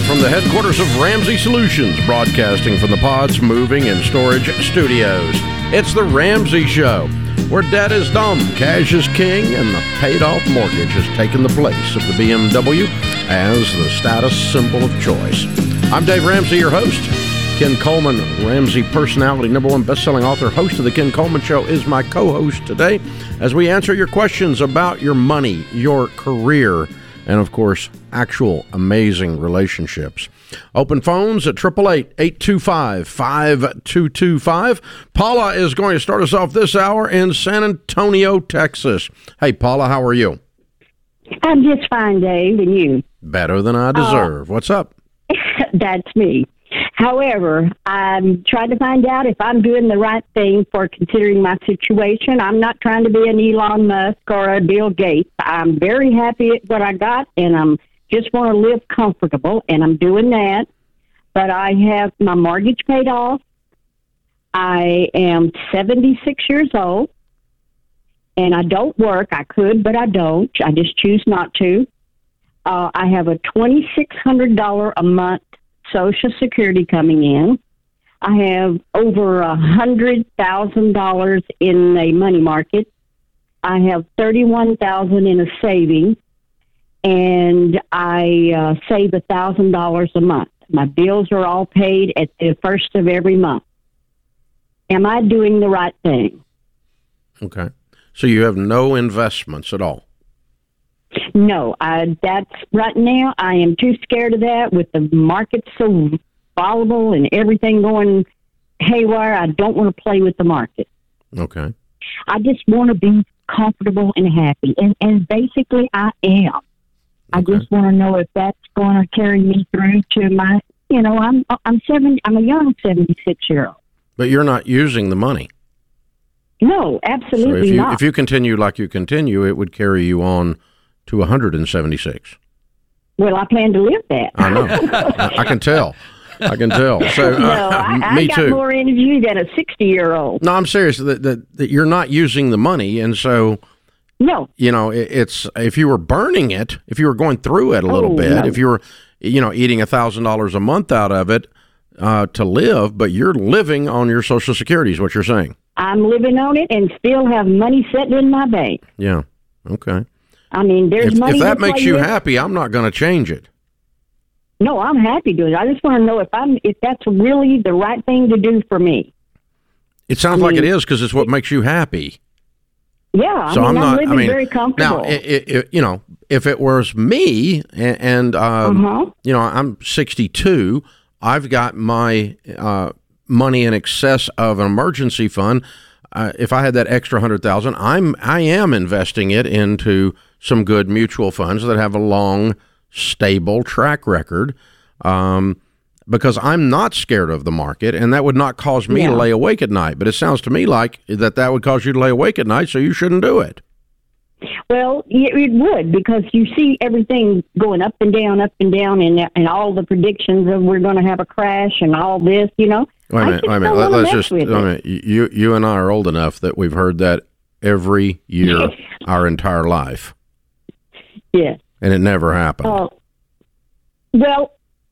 from the headquarters of Ramsey Solutions, broadcasting from the Pods Moving and Storage Studios. It's the Ramsey Show, where debt is dumb, cash is king, and the paid-off mortgage has taken the place of the BMW as the status symbol of choice. I'm Dave Ramsey, your host. Ken Coleman, Ramsey personality, #1 best-selling author, host of The Ken Coleman Show, is my co-host today as we answer your questions about your money, your career, and, of course, actual amazing relationships. Open phones at 888-825-5225. Paula is going to start us off this hour in San Antonio, Texas. Hey, Paula, how are you? I'm just fine, Dave, and you? Better than I deserve. What's up? That's me. However, I'm trying to find out if I'm doing the right thing for considering my situation. I'm not trying to be an Elon Musk or a Bill Gates. I'm very happy at what I got, and I'm just want to live comfortable, and I'm doing that. But I have my mortgage paid off. I am 76 years old, and I don't work. I could, but I don't. I just choose not to. I have a $2,600 a month Social Security coming in. I have over $100,000 in a money market. I have $31,000 in a saving, and I save $1,000 a month. My bills are all paid at the first of every month. Am I doing the right thing? Okay. So you have no investments at all? No, that's right now. I am too scared of that with the market so volatile and everything going haywire. I don't want to play with the market. Okay. I just want to be comfortable and happy, and basically I am. Okay. I just want to know if that's going to carry me through to my. I'm a young 76-year-old. But you're not using the money. No, absolutely not. If you continue like you continue, it would carry you on to 176. Well, I plan to live that. I know. I can tell. So, I got more energy than a 60-year-old. No, I'm serious. That you're not using the money, and so no. It's if you were burning it, if you were going through it a little bit, if you were, eating $1,000 a month out of it to live, but you're living on your Social Security, is what you're saying. I'm living on it and still have money sitting in my bank. Yeah. Okay. I mean, there's money. If that makes you happy, I'm not going to change it. No, I'm happy doing it. I just want to know if that's really the right thing to do for me. It sounds like it is because it's what makes you happy. Yeah, so I'm living very comfortable. Now, if it was me, and I'm 62, I've got my money in excess of an emergency fund. If I had that extra $100,000, I am investing it into some good mutual funds that have a long, stable track record, because I'm not scared of the market, and that would not cause me to lay awake at night. But it sounds to me like that would cause you to lay awake at night, so you shouldn't do it. Well, it would, because you see everything going up and down, and all the predictions of we're going to have a crash and all this, Wait a minute. Let's you and I are old enough that we've heard that every year our entire life. Yes. And it never happened. Well,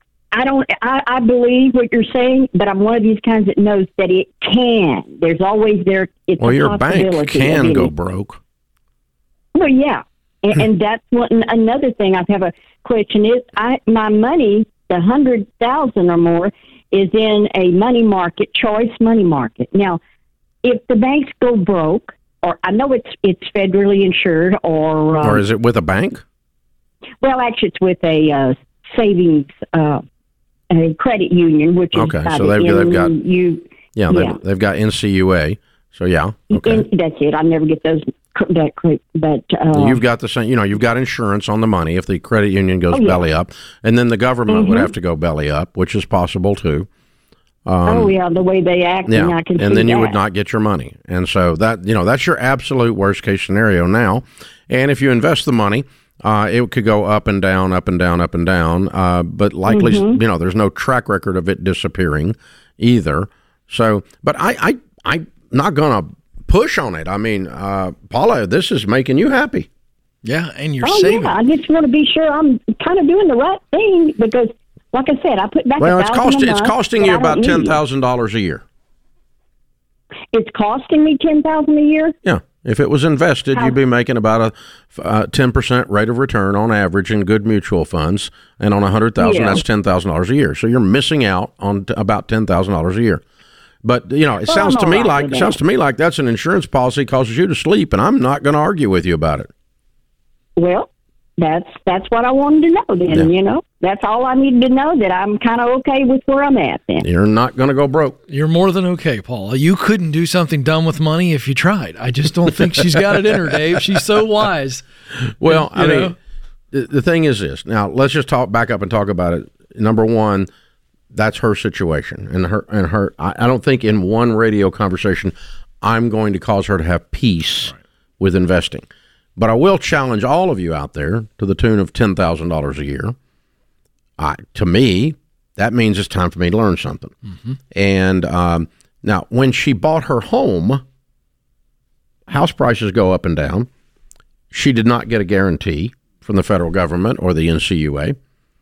I believe what you're saying, but I'm one of these kinds that knows that it can. There's always there. It's a your bank can go broke. Well, yeah. And that's another thing. I have a question is my money, the $100,000 or more, is in a money market, choice money market. Now, if the banks go broke, or I know it's federally insured, or is it with a bank? Well, actually, it's with a savings, a credit union, which is okay. So they've got they've got NCUA. So yeah, okay. That's it. I never get those that quick, but you've got the same. You've got insurance on the money if the credit union goes belly up, and then the government would have to go belly up, which is possible too. The way they act, yeah, I can and then you that. would not get your money, and so that's your absolute worst case scenario now. And if you invest the money, it could go up and down, up and down, up and down, but likely, there's no track record of it disappearing either. So, but I'm not going to push on it. I mean, Paula, this is making you happy. Yeah, and you're saving. Yeah, I just want to be sure I'm kind of doing the right thing, because Like I said, I put back Well, it's costing you about $10,000 a year. It's costing me $10,000 a year? Yeah. If it was invested, you'd be making about a 10% rate of return on average in good mutual funds, and on $100,000, that's $10,000 a year. So you're missing out on about $10,000 a year. But it sounds to me like that's an insurance policy causes you to sleep, and I'm not going to argue with you about it. Well, that's what I wanted to know. Then that's all I needed to know. That I'm kind of okay with where I'm at. Then you're not going to go broke. You're more than okay, Paula. You couldn't do something dumb with money if you tried. I just don't think she's got it in her, Dave. She's so wise. Well, I mean, the thing is this. Now, let's just back up and talk about it. Number one, that's her situation, and her. I don't think in one radio conversation I'm going to cause her to have peace with investing. But I will challenge all of you out there to the tune of $10,000 a year. To me, that means it's time for me to learn something. Mm-hmm. And now, when she bought her home, house prices go up and down. She did not get a guarantee from the federal government or the NCUA.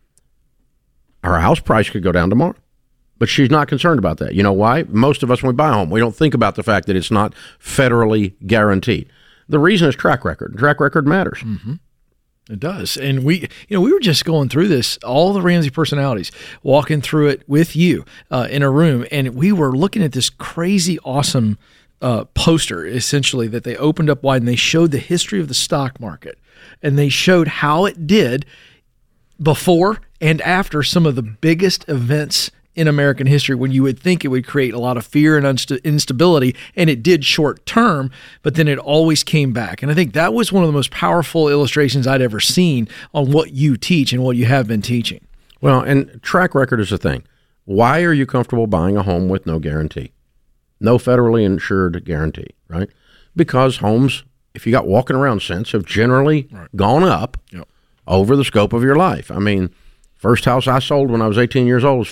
Her house price could go down tomorrow. But she's not concerned about that. You know why? Most of us, when we buy a home, we don't think about the fact that it's not federally guaranteed. The reason is track record. Track record matters. Mm-hmm. It does. And we were just going through this, all the Ramsey personalities, walking through it with you in a room, and we were looking at this crazy, awesome poster, essentially, that they opened up wide, and they showed the history of the stock market, and they showed how it did before and after some of the biggest events in American history, when you would think it would create a lot of fear and instability, and it did short term, but then it always came back. And I think that was one of the most powerful illustrations I'd ever seen on what you teach and what you have been teaching. Well, and track record is the thing. Why are you comfortable buying a home with no guarantee? No federally insured guarantee, right? Because homes, if you got walking around sense, have generally gone up over the scope of your life. I mean, first house I sold when I was 18 years old was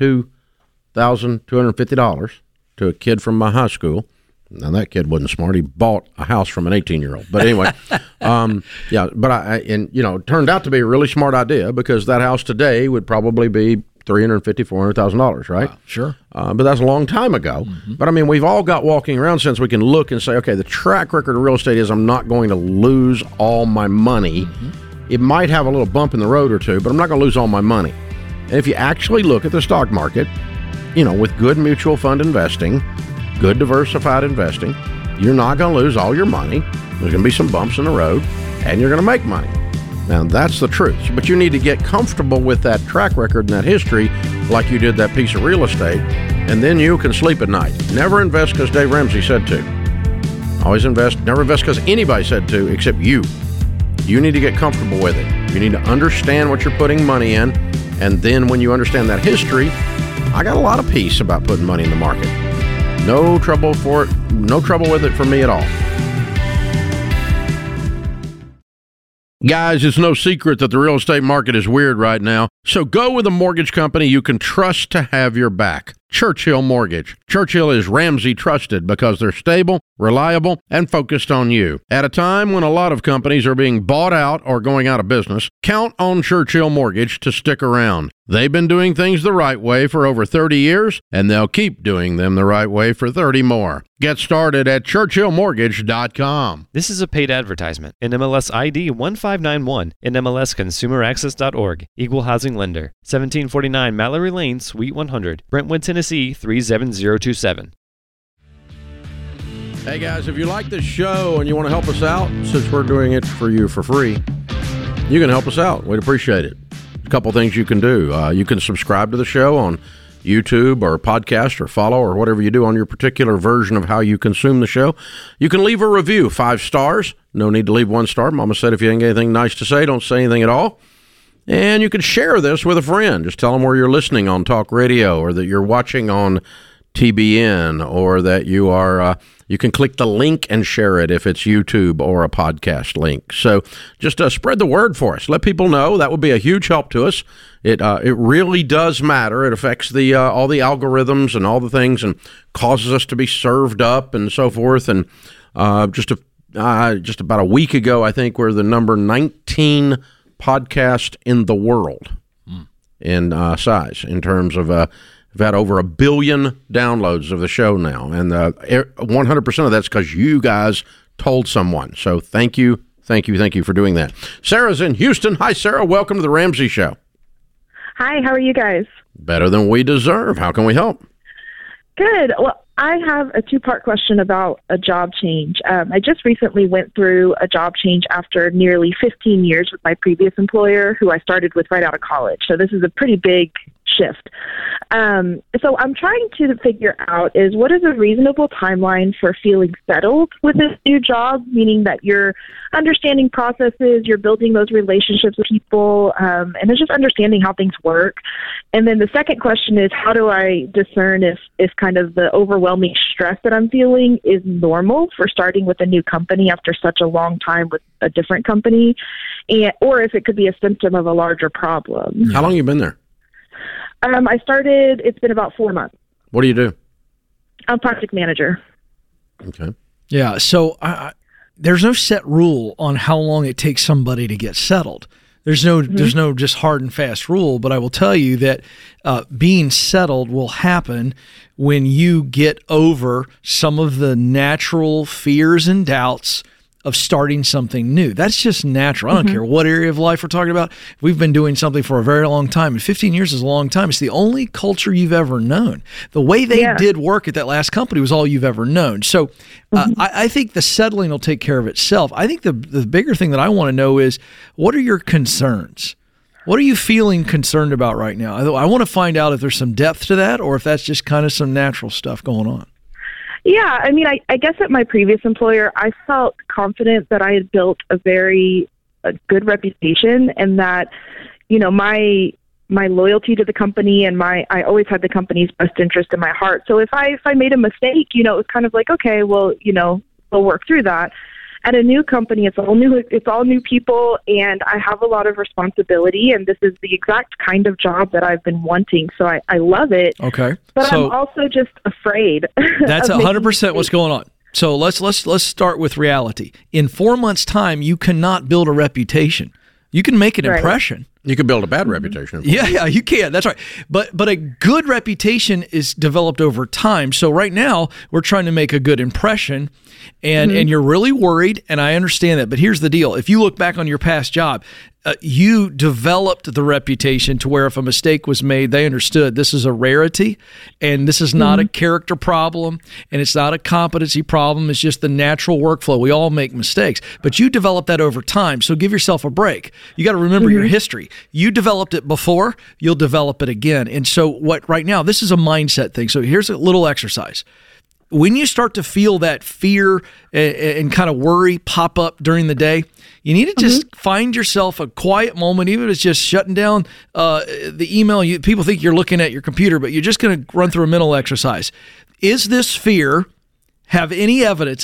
$42,250 to a kid from my high school. Now, that kid wasn't smart. He bought a house from an 18-year-old. But anyway, it turned out to be a really smart idea, because that house today would probably be $350,000, $400,000, right? Wow, sure. But that's a long time ago. Mm-hmm. But, I mean, we've all got walking around since we can look and say, okay, the track record of real estate is I'm not going to lose all my money. Mm-hmm. It might have a little bump in the road or two, but I'm not going to lose all my money. And if you actually look at the stock market, with good mutual fund investing, good diversified investing, you're not going to lose all your money. There's going to be some bumps in the road, and you're going to make money. Now, that's the truth. But you need to get comfortable with that track record and that history, like you did that piece of real estate, and then you can sleep at night. Never invest because Dave Ramsey said to. Always invest. Never invest because anybody said to, except you. You need to get comfortable with it. You need to understand what you're putting money in, and then when you understand that history, I got a lot of peace about putting money in the market. No trouble with it for me at all. Guys, it's no secret that the real estate market is weird right now, so go with a mortgage company you can trust to have your back. Churchill Mortgage. Churchill is Ramsey trusted because they're stable, reliable, and focused on you. At a time when a lot of companies are being bought out or going out of business, count on Churchill Mortgage to stick around. They've been doing things the right way for over 30 years, and they'll keep doing them the right way for 30 more. Get started at ChurchillMortgage.com. This is a paid advertisement. NMLS ID 1591, NMLSConsumerAccess.org, Equal Housing Lender, 1749 Mallory Lane, Suite 100, Brentwood, Tennessee 37027. Hey guys, if you like this show and you want to help us out, since we're doing it for you for free, you can help us out. We'd appreciate it. A couple things you can do. You can subscribe to the show on YouTube or podcast or follow or whatever you do on your particular version of how you consume the show. You can leave a review, 5 stars. No need to leave 1 star. Mama said if you ain't got anything nice to say, don't say anything at all. And you can share this with a friend. Just tell them where you're listening on talk radio, or that you're watching on TBN, or that you are, you can click the link and share it if it's YouTube or a podcast link. So just spread the word for us. Let people know. That would be a huge help to us. It really does matter. It affects the all the algorithms and all the things, and causes us to be served up and so forth. And just about a week ago, I think we're the number 19 podcast in the world. in size in terms of we've had over 1 billion downloads of the show now, and 100% of that's because you guys told someone. So thank you for doing that. Sarah's in Houston. Hi, Sarah. Welcome to the Ramsey Show. Hi, how are you guys? Better than we deserve. How can we help? Good. Well, I have a two-part question about a job change. I just recently went through a job change after nearly 15 years with my previous employer, who I started with right out of college. So this is a pretty big shift. So I'm trying to figure out is what is a reasonable timeline for feeling settled with this new job, meaning that you're understanding processes, you're building those relationships with people, and it's just understanding how things work. And then the second question is, how do I discern if kind of the overwhelming stress that I'm feeling is normal for starting with a new company after such a long time with a different company, or if it could be a symptom of a larger problem. How long have you been there? It's been about 4 months. What do you do? I'm project manager. Okay. Yeah, so there's no set rule on how long it takes somebody to get settled. There's no just hard and fast rule, but I will tell you that being settled will happen when you get over some of the natural fears and doubts of starting something new. That's just natural. I don't care what area of life we're talking about. We've been doing something for a very long time, and 15 years is a long time. It's the only culture you've ever known. The way they did work at that last company was all you've ever known. So I think the settling will take care of itself. I think the bigger thing that I want to know is, what are your concerns? What are you feeling concerned about right now? I want to find out if there's some depth to that, or if that's just kind of some natural stuff going on. Yeah, I mean, I guess at my previous employer, I felt confident that I had built a good reputation, and that, you know, my loyalty to the company and I always had the company's best interest in my heart. So if I made a mistake, you know, it was kind of like, okay, well, you know, we'll work through that. At a new company, it's all new people, and I have a lot of responsibility, and this is the exact kind of job that I've been wanting. So I love it. Okay. But I'm also just afraid. That's 100% what's going on. So let's start with reality. In 4 months' time, you cannot build a reputation. You can make an impression. You can build a bad reputation. Yeah, you can. That's right. But a good reputation is developed over time. So right now, we're trying to make a good impression, and you're really worried, and I understand that. But here's the deal. If you look back on your past job, you developed the reputation to where if a mistake was made, they understood this is a rarity, and this is not a character problem, and it's not a competency problem. It's just the natural workflow. We all make mistakes, but you developed that over time. So give yourself a break. You got to remember your history. You developed it before, you'll develop it again. And so right now, this is a mindset thing. So here's a little exercise. When you start to feel that fear and kind of worry pop up during the day, you need to just find yourself a quiet moment, even if it's just shutting down the email. People think you're looking at your computer, but you're just going to run through a mental exercise. Does this fear have any evidence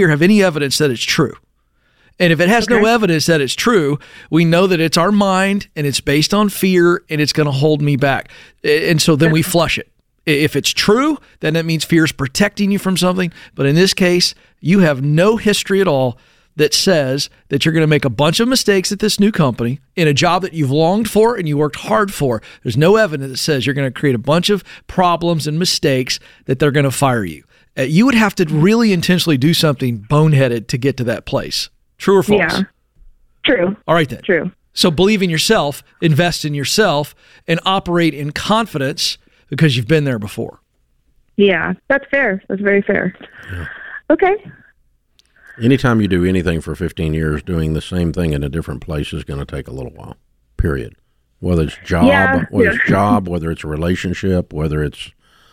that it's true? And if it has no evidence that it's true, we know that it's our mind and it's based on fear and it's going to hold me back. And so then we flush it. If it's true, then that means fear is protecting you from something. But in this case, you have no history at all that says that you're going to make a bunch of mistakes at this new company in a job that you've longed for and you worked hard for. There's no evidence that says you're going to create a bunch of problems and mistakes that they're going to fire you. You would have to really intentionally do something boneheaded to get to that place. True or false? Yeah. True. All right then. True. So believe in yourself, invest in yourself, and operate in confidence because you've been there before. Yeah, that's fair. That's very fair. Yeah. Okay. Anytime you do anything for 15 years, doing the same thing in a different place is going to take a little while, period. Whether it's job, whether it's a relationship, whether it's,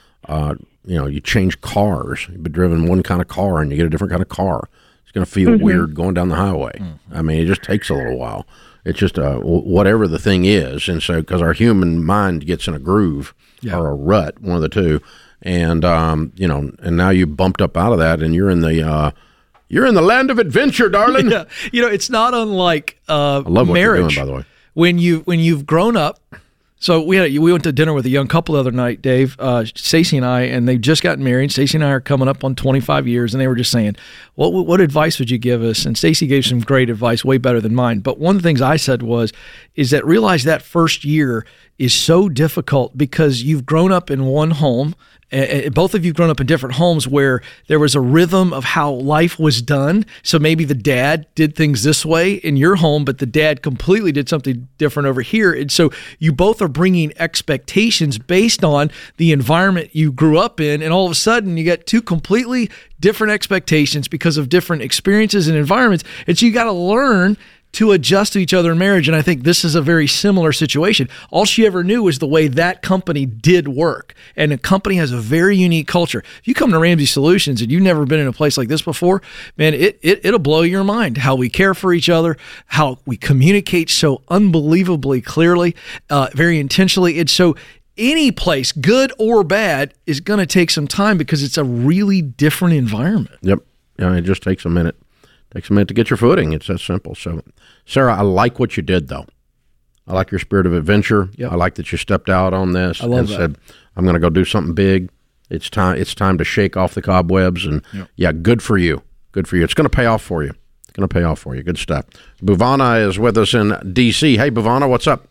you change cars. You've been driven one kind of car and you get a different kind of car. It's going to feel weird going down the highway. I mean, it just takes a little while. It's just whatever the thing is. And so, because our human mind gets in a groove or a rut, one of the two. And, and now you bumped up out of that and you're in the land of adventure, darling. Yeah. It's not unlike I love what marriage. you're doing, by the way. When you've grown up So we went to dinner with a young couple the other night, Dave, Stacey and I, and they've just gotten married. Stacey and I are coming up on 25 years, and they were just saying, what advice would you give us? And Stacey gave some great advice, way better than mine. But one of the things I said is that realize that first year is so difficult because you've grown up in one home. Both of you grown up in different homes where there was a rhythm of how life was done. So maybe the dad did things this way in your home, but the dad completely did something different over here. And so you both are bringing expectations based on the environment you grew up in. And all of a sudden you got two completely different expectations because of different experiences and environments. And so you got to learn to adjust to each other in marriage. And I think this is a very similar situation. All she ever knew was the way that company did work. And a company has a very unique culture. If you come to Ramsey Solutions and you've never been in a place like this before, man, it'll blow your mind how we care for each other, how we communicate so unbelievably clearly, very intentionally. And so any place, good or bad, is going to take some time because it's a really different environment. Yep. Yeah, it just takes a minute. Takes a minute to get your footing. It's that simple. So, Sarah, I like what you did, though. I like your spirit of adventure. Yep. I like that you stepped out on this and said, I'm going to go do something big. It's time to shake off the cobwebs. And, yeah, good for you. Good for you. It's going to pay off for you. It's going to pay off for you. Good stuff. Bhuvana is with us in D.C. Hey, Bhuvana, what's up?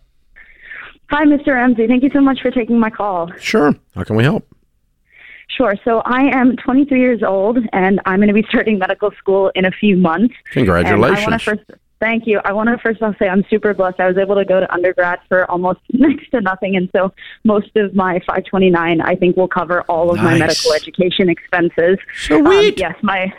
Hi, Mr. Ramsey. Thank you so much for taking my call. Sure. How can we help? Sure. So I am 23 years old, and I'm going to be starting medical school in a few months. Congratulations. Thank you. I want to first off say I'm super blessed. I was able to go to undergrad for almost next to nothing, and so most of my 529, I think, will cover all of my medical education expenses. Sweet. Yes,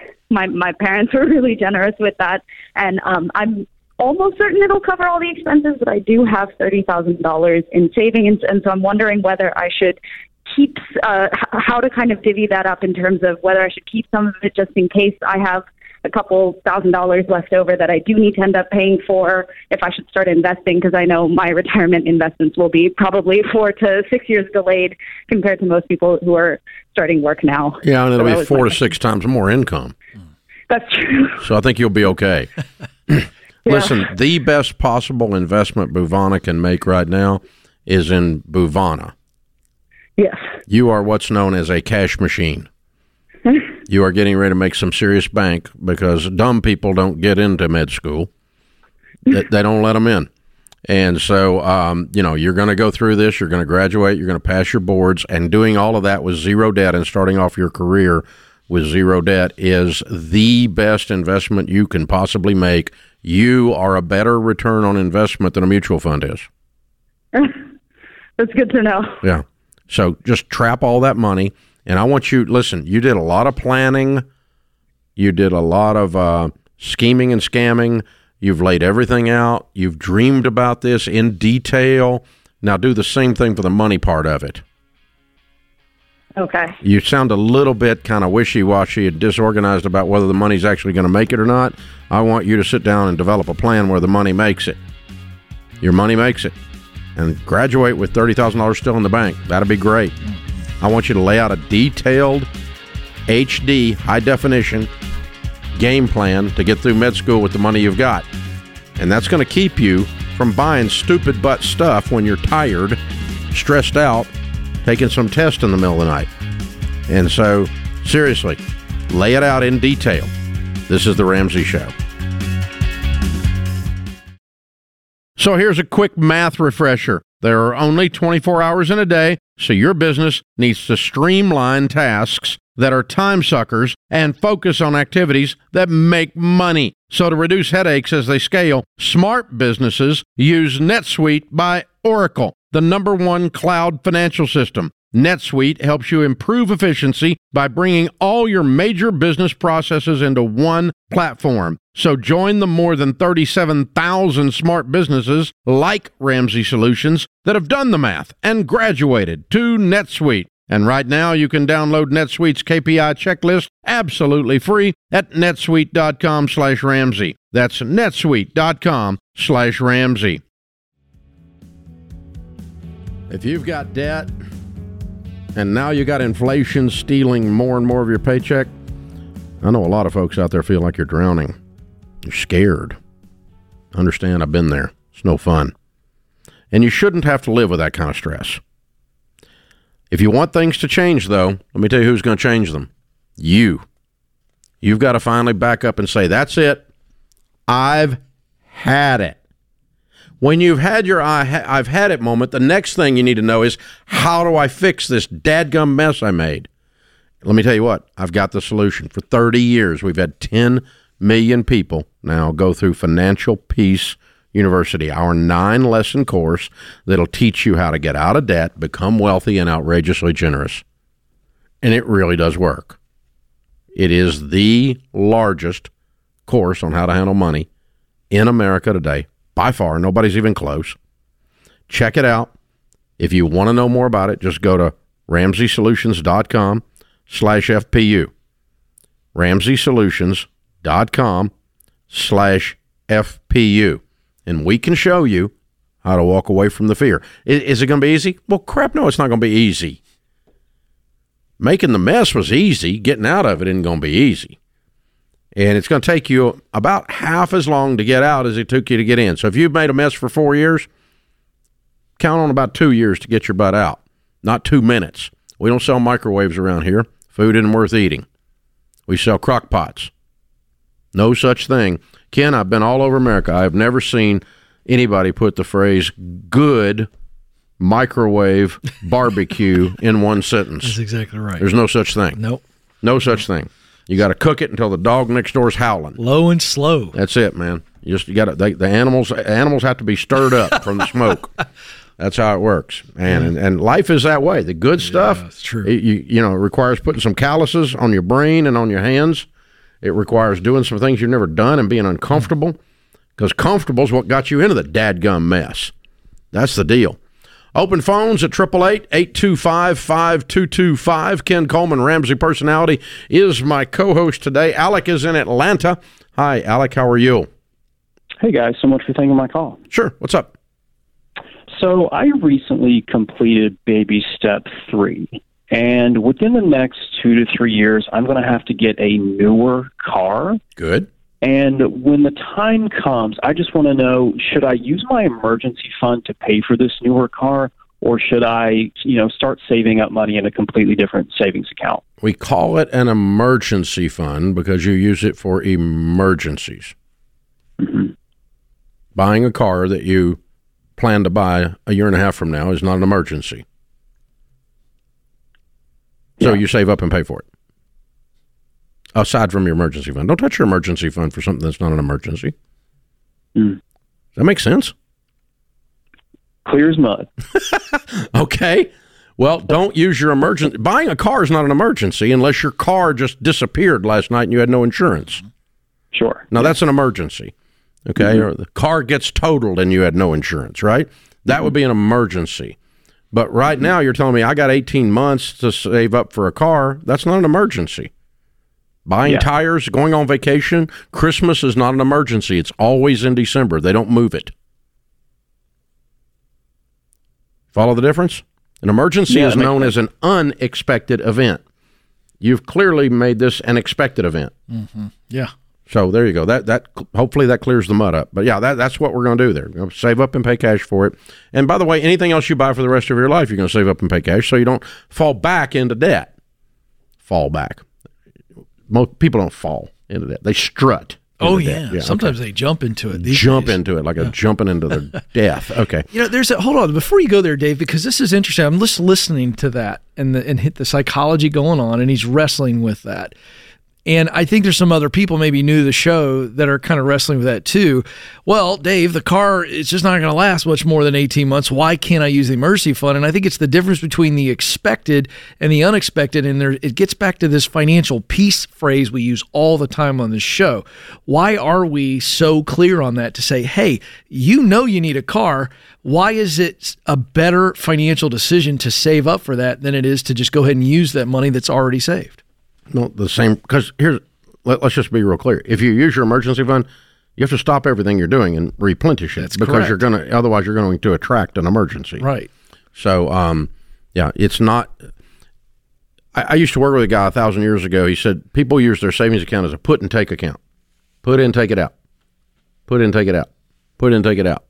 my parents were really generous with that, and I'm almost certain it'll cover all the expenses, but I do have $30,000 in savings, and so I'm wondering whether I should keep how to kind of divvy that up in terms of whether I should keep some of it just in case I have a couple $1,000s left over that I do need to end up paying for, if I should start investing, because I know my retirement investments will be probably 4 to 6 years delayed compared to most people who are starting work now. Yeah, and it'll be 4 to 6 times more income. That's true. So I think you'll be okay. Listen, the best possible investment Bhuvana can make right now is in Bhuvana. Yes. You are what's known as a cash machine. You are getting ready to make some serious bank because dumb people don't get into med school. They don't let them in. And so, you're going to go through this. You're going to graduate. You're going to pass your boards. And doing all of that with zero debt and starting off your career with zero debt is the best investment you can possibly make. You are a better return on investment than a mutual fund is. That's good to know. Yeah. So just trap all that money. And I want you, listen, you did a lot of planning. You did a lot of scheming and scamming. You've laid everything out. You've dreamed about this in detail. Now do the same thing for the money part of it. Okay. You sound a little bit kind of wishy-washy and disorganized about whether the money's actually going to make it or not. I want you to sit down and develop a plan where the money makes it. Your money makes it. And graduate with $30,000 still in the bank. That'd be great. I want you to lay out a detailed HD, high-definition game plan to get through med school with the money you've got. And that's going to keep you from buying stupid butt stuff when you're tired, stressed out, taking some tests in the middle of the night. And so, seriously, lay it out in detail. This is The Ramsey Show. So here's a quick math refresher. There are only 24 hours in a day, so your business needs to streamline tasks that are time suckers and focus on activities that make money. So to reduce headaches as they scale, smart businesses use NetSuite by Oracle, the #1 cloud financial system. NetSuite helps you improve efficiency by bringing all your major business processes into one platform. So join the more than 37,000 smart businesses like Ramsey Solutions that have done the math and graduated to NetSuite. And right now you can download NetSuite's KPI checklist absolutely free at netsuite.com/Ramsey. That's netsuite.com/Ramsey. If you've got debt and now you got inflation stealing more and more of your paycheck, I know a lot of folks out there feel like you're drowning. You're scared. Understand, I've been there. It's no fun. And you shouldn't have to live with that kind of stress. If you want things to change, though, let me tell you who's going to change them. You. You've got to finally back up and say, that's it. I've had it. When you've had your I've had it moment, the next thing you need to know is, how do I fix this dadgum mess I made? Let me tell you what, I've got the solution. For 30 years, we've had 10 million people now go through Financial Peace University, our 9-lesson course that'll teach you how to get out of debt, become wealthy, and outrageously generous. And it really does work. It is the largest course on how to handle money in America today. By far, nobody's even close. Check it out. If you want to know more about it, just go to RamseySolutions.com/FPU. RamseySolutions.com/FPU. And we can show you how to walk away from the fear. Is it going to be easy? Well, crap, no, it's not going to be easy. Making the mess was easy. Getting out of it isn't going to be easy. And it's going to take you about half as long to get out as it took you to get in. So if you've made a mess for 4 years, count on about 2 years to get your butt out, not 2 minutes. We don't sell microwaves around here. Food isn't worth eating. We sell crock pots. No such thing. Ken, I've been all over America. I've never seen anybody put the phrase good microwave barbecue in one sentence. That's exactly right. There's no such thing. Nope. No such thing. You got to cook it until the dog next door is howling. Low and slow. That's it, man. You got to. The animals have to be stirred up from the smoke. That's how it works, man. And life is that way. The good stuff, that's true. It requires putting some calluses on your brain and on your hands. It requires doing some things you've never done and being uncomfortable, because comfortable is what got you into the dadgum mess. That's the deal. Open phones at 888-825-5225. Ken Coleman, Ramsey Personality, is my co-host today. Alec is in Atlanta. Hi, Alec. How are you? Hey, guys. So much for taking my call. Sure. What's up? So I recently completed baby step 3. And within the next 2 to 3 years, I'm going to have to get a newer car. Good. And when the time comes, I just want to know, should I use my emergency fund to pay for this newer car, or should I, start saving up money in a completely different savings account? We call it an emergency fund because you use it for emergencies. Mm-hmm. Buying a car that you plan to buy a year and a half from now is not an emergency. So you save up and pay for it. Aside from your emergency fund. Don't touch your emergency fund for something that's not an emergency. Mm. Does that make sense? Clear as mud. Okay. Well, don't use your emergency. Buying a car is not an emergency unless your car just disappeared last night and you had no insurance. Sure. Now, that's an emergency. Okay. Mm-hmm. Or the car gets totaled and you had no insurance, right? That would be an emergency. But right now you're telling me I got 18 months to save up for a car. That's not an emergency. Buying tires, going on vacation, Christmas is not an emergency. It's always in December. They don't move it. Follow the difference? An emergency is known as an unexpected event. You've clearly made this an expected event. Mm-hmm. Yeah. So there you go. That hopefully that clears the mud up. But yeah, that's what we're going to do there. We're going to save up and pay cash for it. And by the way, anything else you buy for the rest of your life, you're going to save up and pay cash so you don't fall back into debt. Fall back. Most people don't fall into debt. They strut. Oh, yeah. Sometimes they jump into it. Jump into it like a jumping into their death. Okay. Hold on. Before you go there, Dave, because this is interesting. I'm just listening to that and hit the psychology going on, and he's wrestling with that. And I think there's some other people maybe new to the show that are kind of wrestling with that too. Well, Dave, the car, it's just not going to last much more than 18 months. Why can't I use the emergency fund? And I think it's the difference between the expected and the unexpected. And it gets back to this financial peace phrase we use all the time on this show. Why are we so clear on that to say, hey, you need a car. Why is it a better financial decision to save up for that than it is to just go ahead and use that money that's already saved? No, the same, because let's just be real clear. If you use your emergency fund, you have to stop everything you're doing and replenish it. That's because correct. Otherwise you're going to attract an emergency. Right. So, it's not. I used to work with a guy 1,000 years ago. He said people use their savings account as a put and take account. Put in, take it out. Put in, take it out. Put in, take it out.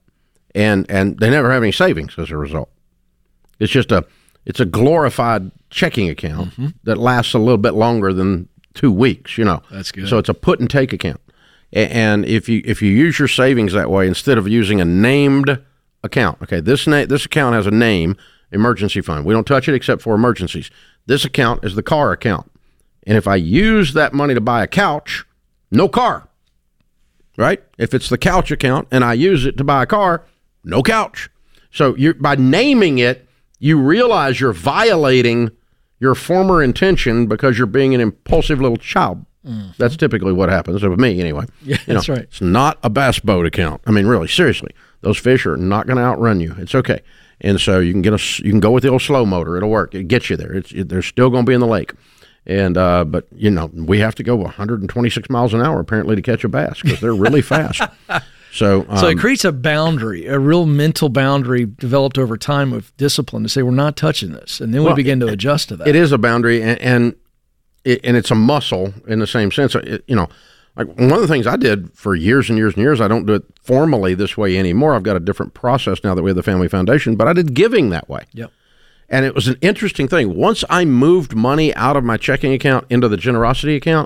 and they never have any savings as a result. It's just it's a glorified checking account that lasts a little bit longer than 2 weeks. That's good. So it's a put and take account. And if you use your savings that way instead of using a named account, okay, this account has a name, emergency fund. We don't touch it except for emergencies. This account is the car account. And if I use that money to buy a couch, no car, right? If it's the couch account and I use it to buy a car, no couch. So by naming it, you realize you're violating your former intention because you're being an impulsive little child. That's typically what happens with me anyway. Yeah, that's right. It's not a bass boat account. I mean, really, seriously, those fish are not going to outrun you. It's okay. And so you can go with the old slow motor. It'll work. It gets you there. They're still going to be in the lake. And but we have to go 126 miles an hour apparently to catch a bass because they're really fast. So it creates a boundary, a real mental boundary developed over time of discipline to say we're not touching this, and then we begin to adjust to that. It is a boundary, and it's a muscle in the same sense. Like one of the things I did for years and years and years, I don't do it formally this way anymore. I've got a different process now that we have the Family Foundation, but I did giving that way. Yep. And it was an interesting thing. Once I moved money out of my checking account into the generosity account,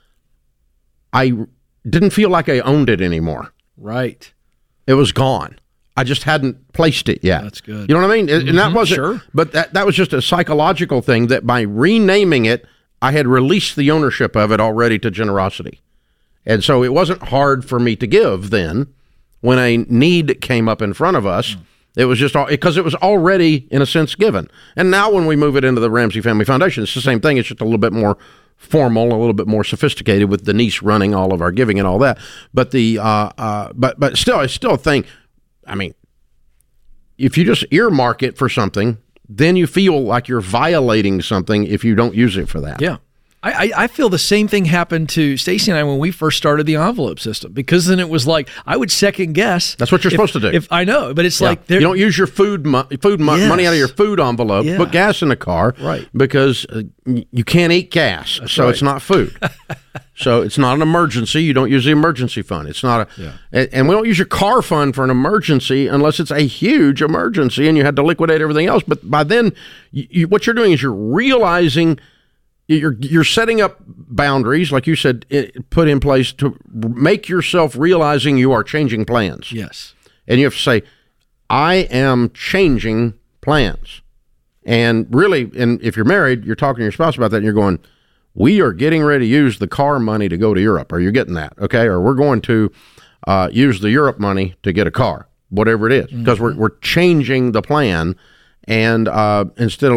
I didn't feel like I owned it anymore. Right. It was gone. I just hadn't placed it yet. That's good. You know what I mean? And that wasn't, sure. But that was just a psychological thing that by renaming it, I had released the ownership of it already to generosity. And so it wasn't hard for me to give then when a need came up in front of us. It was just because it was already, in a sense, given. And now when we move it into the Ramsey Family Foundation, it's the same thing. It's just a little bit more formal, a little bit more sophisticated with Denise running all of our giving and all that. But but still, it's still a thing. I mean, if you just earmark it for something, then you feel like you're violating something if you don't use it for that. Yeah. I feel the same thing happened to Stacy and I when we first started the envelope system, because then it was like I would second guess. That's what you're supposed to do. If I know, but it's like you don't use your money out of your food envelope. Yeah. Put gas in the car, right? Because you can't eat gas, That's so right. It's not food. So it's not an emergency. You don't use the emergency fund. It's not and we don't use your car fund for an emergency unless it's a huge emergency and you had to liquidate everything else. But by then, what you're doing is you're realizing. You're setting up boundaries, like you said, put in place to make yourself realizing you are changing plans. Yes. And you have to say, I am changing plans. And really, and if you're married, you're talking to your spouse about that, and you're going, we are getting ready to use the car money to go to Europe. Are you getting that? Okay. Or we're going to use the Europe money to get a car, whatever it is, because we're changing the plan. And instead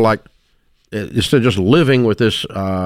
of just living with this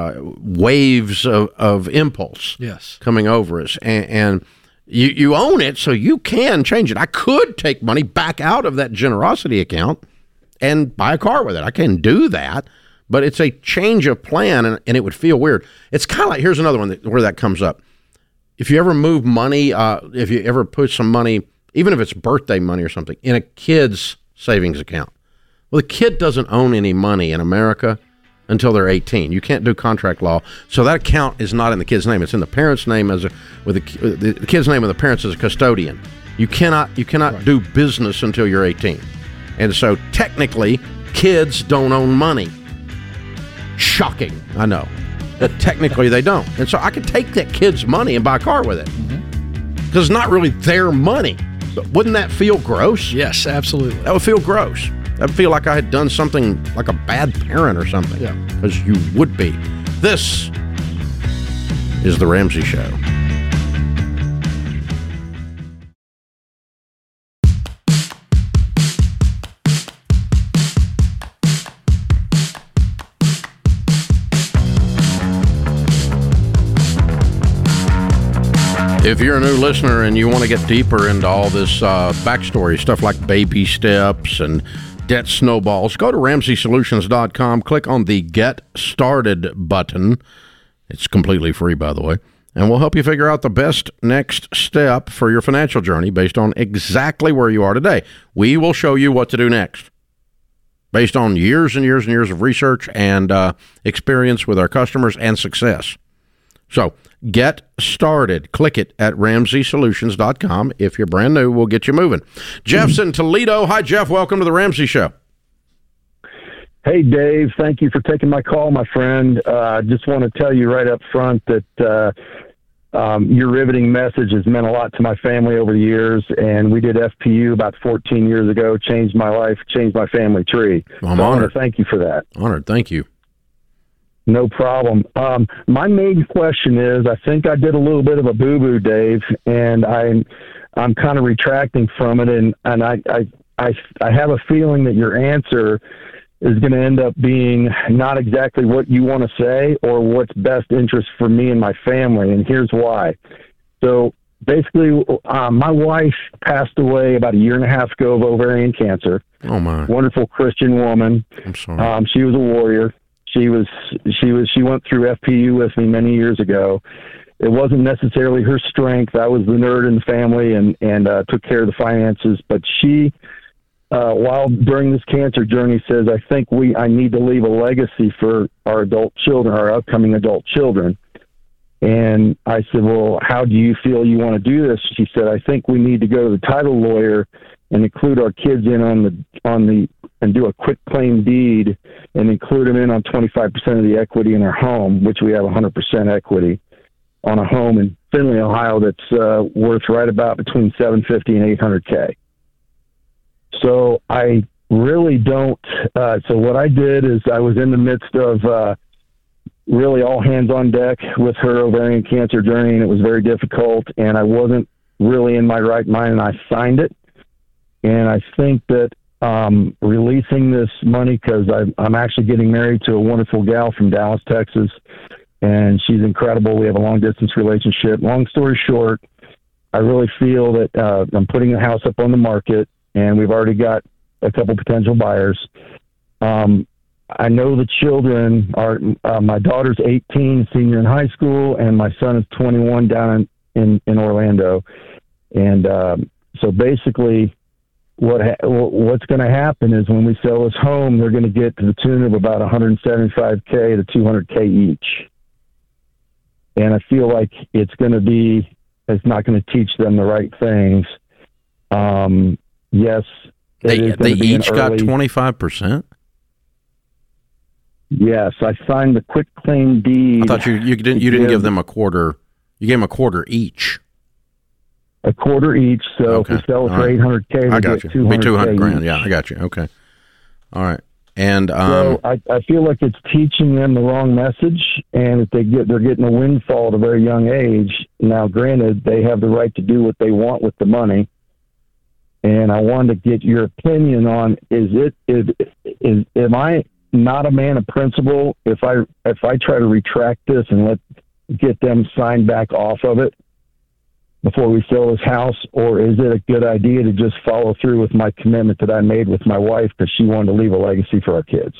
waves of impulse coming over us. And you own it, so you can change it. I could take money back out of that generosity account and buy a car with it. I can do that, but it's a change of plan, and it would feel weird. It's kind of like, here's another one where that comes up. If you ever move money, if you ever put some money, even if it's birthday money or something, in a kid's savings account, well, the kid doesn't own any money in America until they're 18. You can't do contract law, so that account is not in the kid's name. It's in the parent's name with the kid's name, and the parents as a custodian. You cannot do business until you're 18, and so technically, kids don't own money. Shocking, I know, but technically they don't. And so I could take that kid's money and buy a car with it because it's not really their money. But wouldn't that feel gross? Yes, absolutely. That would feel gross. That would feel like I had done something like a bad parent or something. Yeah. Because you would be. This is The Ramsey Show. If you're a new listener and you want to get deeper into all this backstory, stuff like baby steps and debt snowballs, go to RamseySolutions.com, click on the Get Started button. It's completely free, by the way, and we'll help you figure out the best next step for your financial journey based on exactly where you are today. We will show you what to do next based on years and years and years of research and experience with our customers and success. So get started. Click it at RamseySolutions.com. If you're brand new, we'll get you moving. Jeff's in Toledo. Hi, Jeff. Welcome to the Ramsey Show. Hey, Dave. Thank you for taking my call, my friend. I just want to tell you right up front that your riveting message has meant a lot to my family over the years, and we did FPU about 14 years ago, changed my life, changed my family tree. I'm honored. I want honored. to thank you for that. Honored. Thank you. No problem. My main question is, I think I did a little bit of a boo-boo, Dave, and I'm kind of retracting from it, and I have a feeling that your answer is going to end up being not exactly what you want to say or what's best interest for me and my family, and here's why. So basically, my wife passed away about a year and a half ago of ovarian cancer. Oh, my. Wonderful Christian woman. I'm sorry. She was a warrior. She went through FPU with me many years ago. It wasn't necessarily her strength. I was the nerd in the family and took care of the finances. But she, while during this cancer journey, says, I think I need to leave a legacy for our adult children, our upcoming adult children. And I said, well, how do you feel you want to do this? She said, I think we need to go to the title lawyer and include our kids in and do a quick claim deed and include them in on 25% of the equity in our home, which we have 100% equity on a home in Findlay, Ohio, that's worth right about between $750,000 and $800,000. So I really don't. So what I did is I was in the midst of really all hands on deck with her ovarian cancer journey, and it was very difficult, and I wasn't really in my right mind, and I signed it. And I think that releasing this money, because I'm actually getting married to a wonderful gal from Dallas, Texas, and she's incredible. We have a long-distance relationship. Long story short, I really feel that I'm putting the house up on the market, and we've already got a couple potential buyers. I know the children are, my daughter's 18, senior in high school, and my son is 21 down in Orlando. And so basically, what's going to happen is when we sell this home, they're going to get to the tune of about $175,000 to $200,000 each. And I feel like it's not going to teach them the right things. Yes. They each got 25%? Yes. I signed the quick claim deed. I thought you didn't give them a quarter. You gave them a quarter each. A quarter each, so okay. If we sell it for $800,000, I got you. It'd be $200,000. Yeah, I got you. Okay. All right. And so I feel like it's teaching them the wrong message, and if they're getting a windfall at a very young age. Now, granted, they have the right to do what they want with the money, and I wanted to get your opinion on: am I not a man of principle if I try to retract this and get them signed back off of it before we sell this house, or is it a good idea to just follow through with my commitment that I made with my wife because she wanted to leave a legacy for our kids?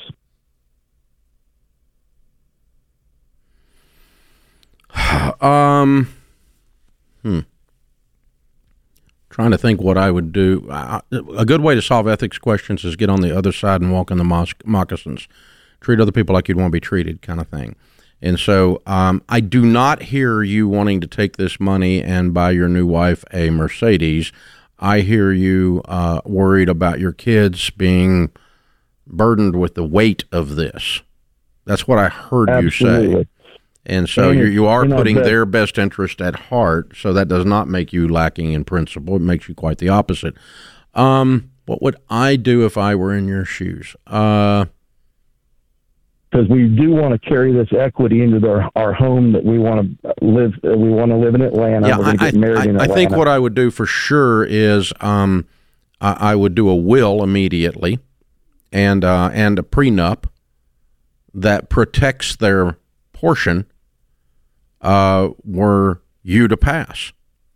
Trying to think what I would do. A good way to solve ethics questions is get on the other side and walk in the moccasins. Treat other people like you'd want to be treated, kind of thing. And so I do not hear you wanting to take this money and buy your new wife a Mercedes. I hear you worried about your kids being burdened with the weight of this. That's what I heard Absolutely. You say. And so you are putting their best interest at heart, so that does not make you lacking in principle. It makes you quite the opposite. What would I do if I were in your shoes? Because we do want to carry this equity into our home that we want to live. We want to live in Atlanta. Yeah, we're going to get married in Atlanta. I think what I would do for sure is I would do a will immediately, and a prenup that protects their portion were you to pass.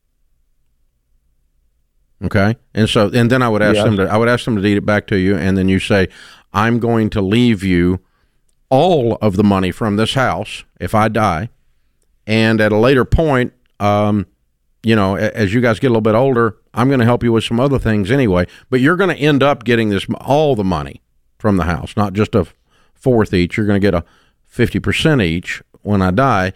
Okay, and then I would ask them to deed it back to you, and then you say, I'm going to leave you all of the money from this house if I die, and at a later point, as you guys get a little bit older, I'm going to help you with some other things anyway, but you're going to end up getting all the money from the house, not just a fourth each. You're going to get a 50% each when I die,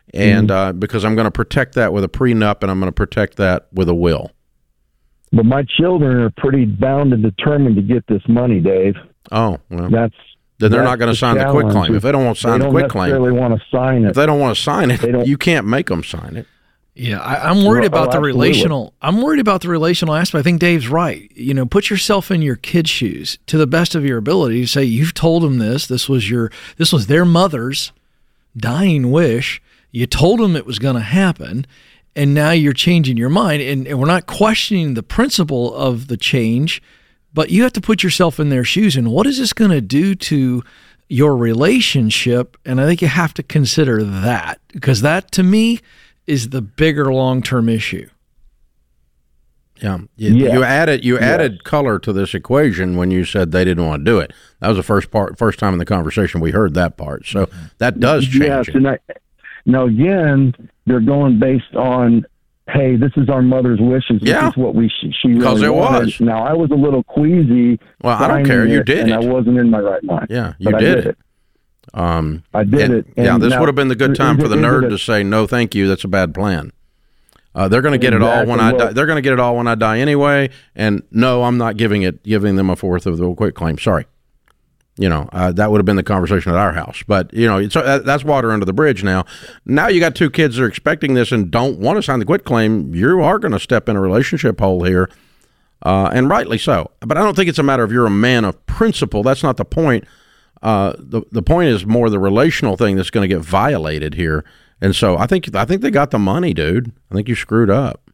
and because I'm going to protect that with a prenup, and I'm going to protect that with a will. But my children are pretty bound and determined to get this money, Dave. Oh, well. Then they're not going to sign the quitclaim. If they don't want to sign the quitclaim, they don't necessarily want to sign it. If they don't want to sign it, you can't make them sign it. Yeah, I'm worried about the relational. I'm worried about the relational aspect. I think Dave's right. Put yourself in your kid's shoes to the best of your ability. Say you've told them this. This was their mother's dying wish. You told them it was going to happen, and now you're changing your mind. And we're not questioning the principle of the change, but you have to put yourself in their shoes. And what is this going to do to your relationship? And I think you have to consider that, because that, to me, is the bigger long-term issue. Yeah. You added color to this equation when you said they didn't want to do it. That was the first time in the conversation we heard that part. So that does change it. And now again, they're going based on, hey, this is our mother's wishes. This is what she really wanted. Was. Now, I was a little queasy. Well, I don't care. You did and it. I wasn't in my right mind. Yeah, you did it. I did it. And this would have been the good time for the nerd to say, no, thank you. That's a bad plan. They're going to get it all when I die. They're going to get it all when I die anyway. And no, I'm not giving them a fourth of the quitclaim. Sorry. That would have been the conversation at our house. But, that's water under the bridge now. Now you got two kids that are expecting this and don't want to sign the quitclaim. You are going to step in a relationship hole here, and rightly so. But I don't think it's a matter of you're a man of principle. That's not the point. The point is more the relational thing that's going to get violated here. And so I think they got the money, dude. I think you screwed up.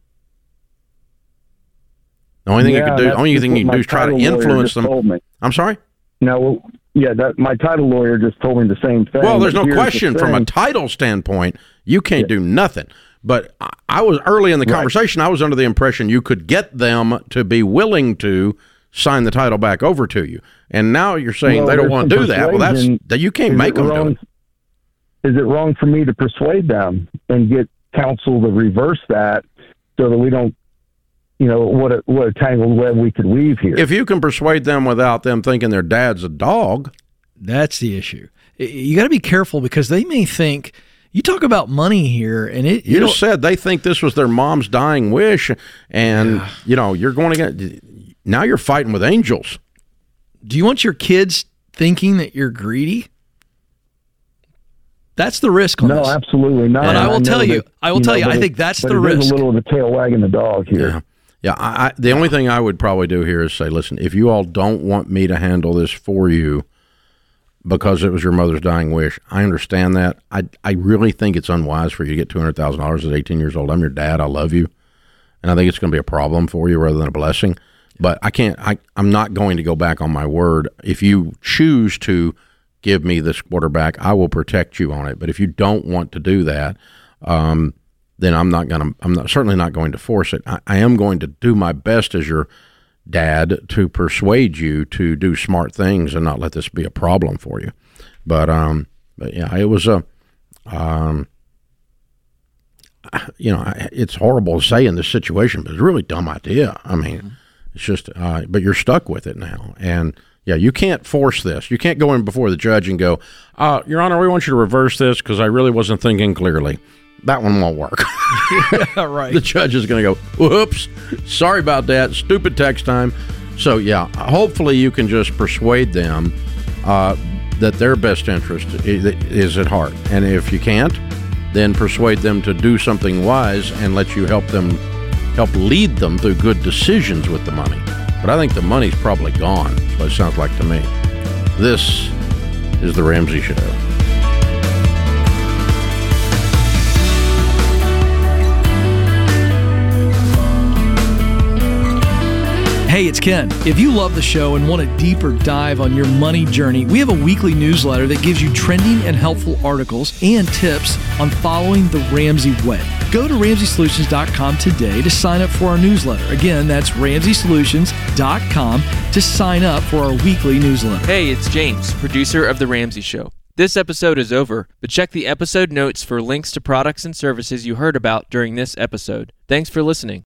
The only thing you can do is try to influence them. I'm sorry? No, my title lawyer just told me the same thing. Well, there's no question from a title standpoint, you can't do nothing. But I was early in the conversation, I was under the impression you could get them to be willing to sign the title back over to you. And now you're saying they don't want to do that. Well, you can't make them do it. Is it wrong for me to persuade them and get counsel to reverse that so that we don't, what a tangled web we could weave here? If you can persuade them without them thinking their dad's a dog. That's the issue. You got to be careful, because they may think, you talk about money here, and you just said they think this was their mom's dying wish, and you're going to get, now you're fighting with angels. Do you want your kids thinking that you're greedy? That's the risk on this. No, absolutely not. But I will tell you, I think that's the risk. There's a little of the tail wagging the dog here. Yeah. The only thing I would probably do here is say, listen, if you all don't want me to handle this for you because it was your mother's dying wish, I understand that. I really think it's unwise for you to get $200,000 at 18 years old. I'm your dad. I love you. And I think it's going to be a problem for you rather than a blessing. But I'm not going to go back on my word. If you choose to give me this quarterback, I will protect you on it. But if you don't want to do that, then I'm certainly not going to force it. I am going to do my best as your dad to persuade you to do smart things and not let this be a problem for you. But yeah, it was it's horrible to say in this situation, but it's a really dumb idea. I mean, it's just, but you're stuck with it now. And yeah, you can't force this. You can't go in before the judge and go, Your Honor, we want you to reverse this because I really wasn't thinking clearly. That one won't work. Yeah, right. The judge is going to go, whoops, sorry about that, stupid text time. So yeah, hopefully you can just persuade them that their best interest is at heart. And if you can't, then persuade them to do something wise and let you help lead them through good decisions with the money. But I think the money's probably gone, so it sounds like to me. This is The Ramsey Show. Hey, it's Ken. If you love the show and want a deeper dive on your money journey, we have a weekly newsletter that gives you trending and helpful articles and tips on following the Ramsey way. Go to RamseySolutions.com today to sign up for our newsletter. Again, that's RamseySolutions.com to sign up for our weekly newsletter. Hey, it's James, producer of The Ramsey Show. This episode is over, but check the episode notes for links to products and services you heard about during this episode. Thanks for listening.